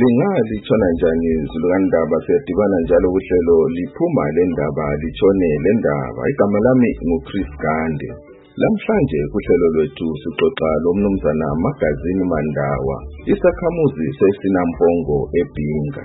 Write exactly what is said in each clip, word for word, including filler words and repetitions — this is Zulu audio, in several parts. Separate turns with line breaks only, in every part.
Ibhinga litshona njani Zululandaba siyadibana njalo kuhlelo liphuma lendaba litshone lendaba. Igama lami nguChris Gande. Lamhlanje kuhlelo lwethu sixoxa lomnumzana Magazini Mandawa, isakhamuzi seSinampongo eBhinga.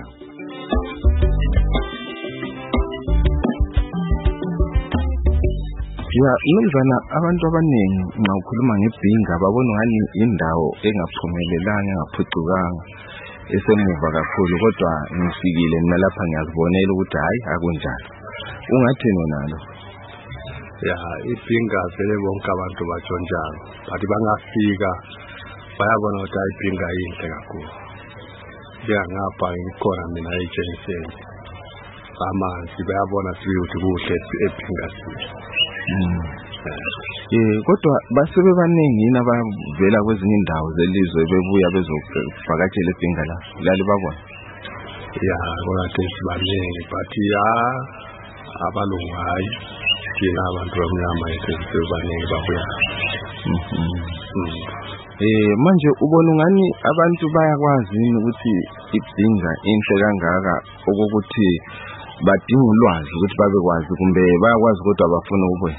Ya mnumzana, abantu abaningi nxa ukhuluma ngeBhinga babona ngani indawo engaphumelelanga engaphucukanga esemuva kakhulu, kodwa ngifikile mina lapha ngiyazibonela ukuthi hayi akunjalo. Ungathini nalo?
Ya iBhinga vele bonke abantu batshonjalo, bathi bangafika bayabona ukuthi iBhinga yinhle kakhulu. Ngiyangapha ngikhona mina eJensen amanzi bayabona ukuthi kuhle eBhinga sihle.
Mm. Eh kodwa basebe baningi nabavela kwezinye indawo zelizwe bebuya bezovakatshela eBhinga la lali babona.
Ya kona tesibaningi bathi ya abalungu hayi thina abantu bamnyama esisebaningi babuya.
Mhm. Eh manje ubona ngani abantu bayakwazi ukuthi iBhinga inhle kangaka okokuthi badinga ulwazi ukuthi babekwazi kumbe bayakwazi kodwa abafuna ukubuya?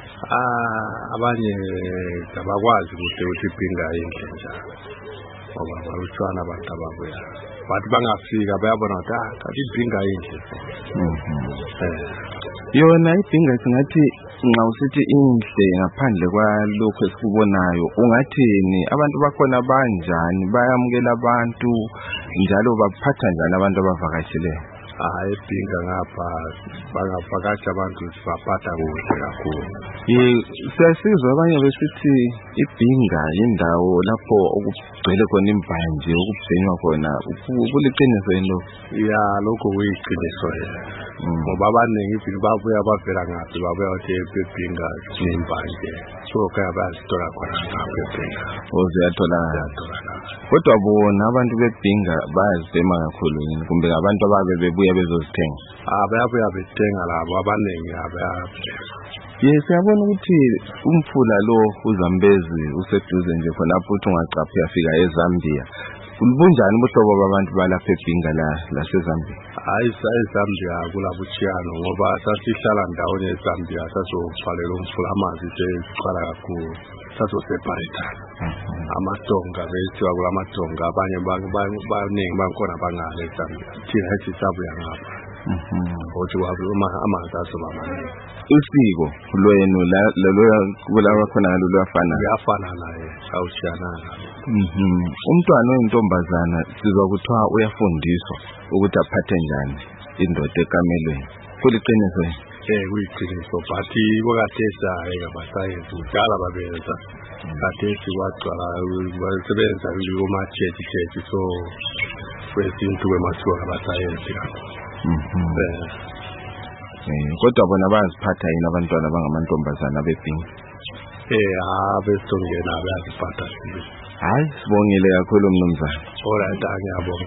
Ah abanye abakwazi ukuthi ukuthi iBhinga yinhle njalo. Ngoba balushwana abantu ababuya. Bathi bangafika bayabona ukuthi ah kanti iBhinga yinhle.
Mhm. Eh yona iBhinga singathi nxa usithi inhle ngaphandle kwalokho esikubonayo ungathini? Abantu bakhona banjani, bayamukela abantu njalo baphatha njani abantu abavakasheleyo?
Hayi iBhinga ngapha bangavakashi abantu sibaphatha kuhle kakhulu.
Eh siyasizwa abanye besithi iBhinga indawo lapho okugcwele khona imbanje okubhenywa khona, kuliqiniso yini lokho?
Ya lokho kuyiqiniso yena. Ngoba abaningi iBhinga babuya bavela ngaphi babuya ukuthi eBhinga imbanje. So kaya bayazithola khona ngapha eBhinga.
Oziyathola. Kodwa bona abantu beBhinga bayazibhema kakhulu yini kumbe abantu ababe bebuya bezozithenga?
Ah bayabuya bethenga labo abaningi abayabuya.
Yes, siyabona ukuthi umfula lo uZambezi useduze nje khona lapho uthi ungaqaphi uyafika eZambia. Kulibunjani ubuhlobo babantu balapha eBhinga la laseZambia?
Hayi eZambia kulabuchiyano ngoba sasihlala ndawonye eZambia sazofalela umfula amanzi seqala kakhulu sazoseparate. Amatonga bethiwa kulamatonga abanye baningi bakhona bangale eZambia. Thina sisabuya ngapha. Mhm. Othi wabuma amanzi asobamaningi.
Usiko lwenu la lo kulawa khona lolwafana
uyafana naye awushiyana.
Mhm. Umntwana oyintombazana sizwa kuthiwa uyafundiswa ukuthi aphathe njani indoda ekamelweni. Kuliqiniso yini?
Eh kuyiqiniso bathi bokatesa abasayenzi udala babenza. Kathesi kwaqala basebenza kuma church church so kwesintu kwemathuba abasayenzi lapho.
Mhm. Eh kodwa bona bayaziphatha yini abantwana abangamantombazana beBhinga?
Eh abesongena bayaziphatha sibili.
Hayi sibongile kakhulu mnumzana.
Alright ngiyabonga.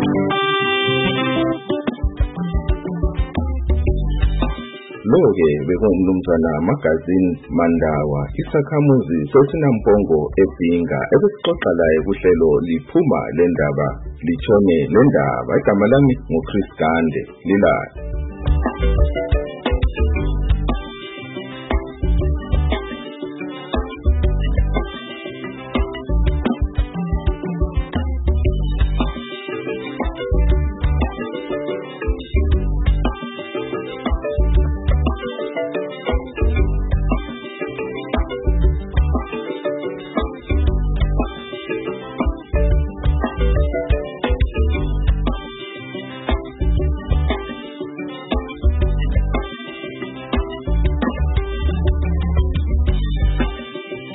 Lo-ke bekungumnumzana Magazini Mandawa, isakhamuzi seSinampongo eBhinga, ebesixoxa laye kuhlelo liphuma lendaba litshone lendaba. Igama lami nguChris Gande. Lilala.